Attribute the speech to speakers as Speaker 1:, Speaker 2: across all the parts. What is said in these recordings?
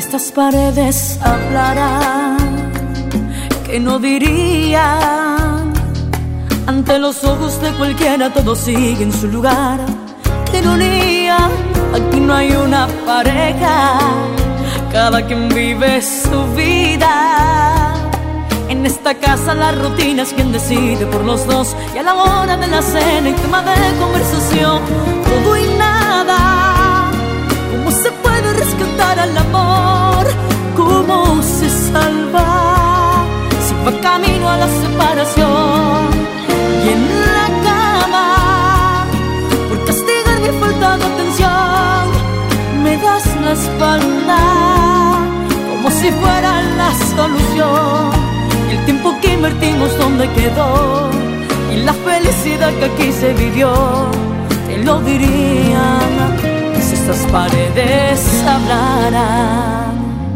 Speaker 1: estas paredes hablarán, que no dirían. Ante los ojos de cualquiera todo sigue en su lugar. ¡Qué ironía! Aquí no hay una pareja, cada quien vive su vida. En esta casa la rutina es quien decide por los dos, y a la hora de la cena y tema de conversación, todo y nada. ¿Cómo se puede rescatar al amor? ¿Cómo se salva si va camino a la separación? Y en la cama, por castigar mi falta de atención, me das la espalda como si fuera la solución. Y el tiempo que invertimos, ¿dónde quedó? Y la felicidad que aquí se vivió, te lo dirían si estas paredes hablaran.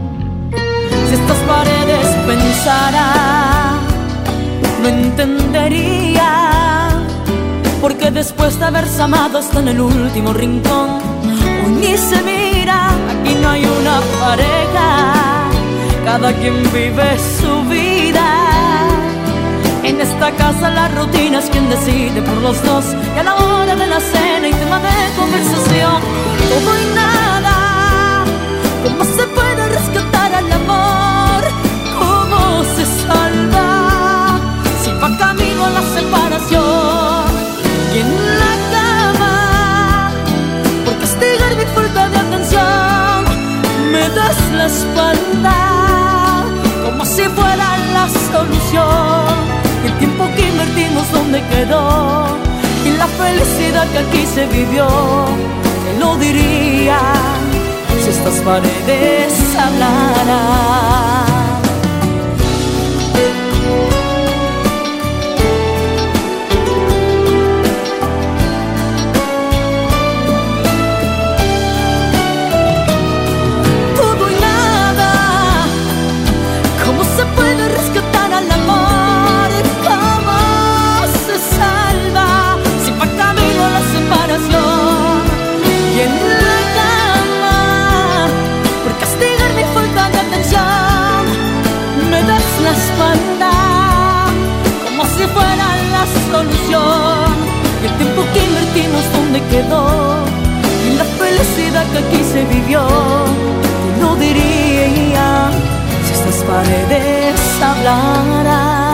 Speaker 1: Si estas paredes pensaran, no entenderían, porque después de haberse amado hasta en el último rincón, hoy ni se mira. Aquí no hay una pareja, cada quien vive su vida. En esta casa la rutina es quien decide por los dos, y a la hora de la cena y tema de conversación, todo y nada. ¿Cómo se puede rescatar al amor? ¿Cómo se salva si va camino a la separación? Y en la cama, por castigar mi falta de atención, me das la espalda como si fuera la solución. Y el tiempo que invertimos, ¿dónde quedó? Y la felicidad que aquí se vivió, te lo diría si estas paredes hablaran. La espalda como si fuera la solución. Y el tiempo que invertimos, ¿dónde quedó? Y la felicidad que aquí se vivió, te lo diría si estas paredes hablaran.